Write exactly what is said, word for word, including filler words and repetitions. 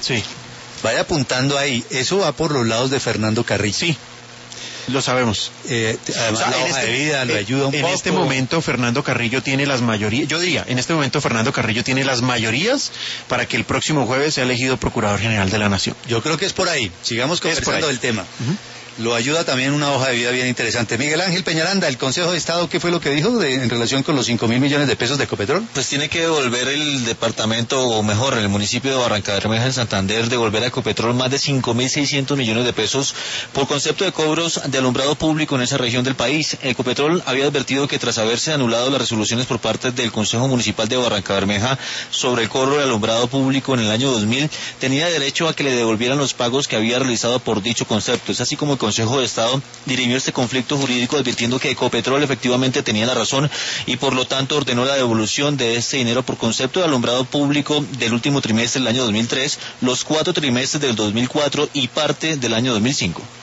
Sí. Vaya apuntando ahí, eso va por los lados de Fernando Carrillo. Sí. Lo sabemos. Eh, además, o sea, la en hoja este, de vida lo en, ayuda un en poco. En este momento Fernando Carrillo tiene las mayorías, yo diría, en este momento Fernando Carrillo tiene las mayorías para que el próximo jueves sea elegido Procurador General de la Nación. Yo creo que es por ahí. Sigamos conversando del tema. Uh-huh. Lo ayuda también una hoja de vida bien interesante. Miguel Ángel Peñaranda, el Consejo de Estado, ¿qué fue lo que dijo de, en relación con los cinco mil millones de pesos de Ecopetrol? Pues tiene que devolver el departamento, o mejor, el municipio de Barrancabermeja en Santander, devolver a Ecopetrol más de cinco mil seiscientos millones de pesos por concepto de cobros de alumbrado público en esa región del país. Ecopetrol había advertido que tras haberse anulado las resoluciones por parte del Consejo Municipal de Barrancabermeja sobre el cobro de alumbrado público en el año dos mil, tenía derecho a que le devolvieran los pagos que había realizado por dicho concepto. Es así como el Consejo de Estado dirimió este conflicto jurídico advirtiendo que Ecopetrol efectivamente tenía la razón y por lo tanto ordenó la devolución de este dinero por concepto de alumbrado público del último trimestre del año dos mil tres, los cuatro trimestres del dos mil cuatro y parte del año dos mil cinco.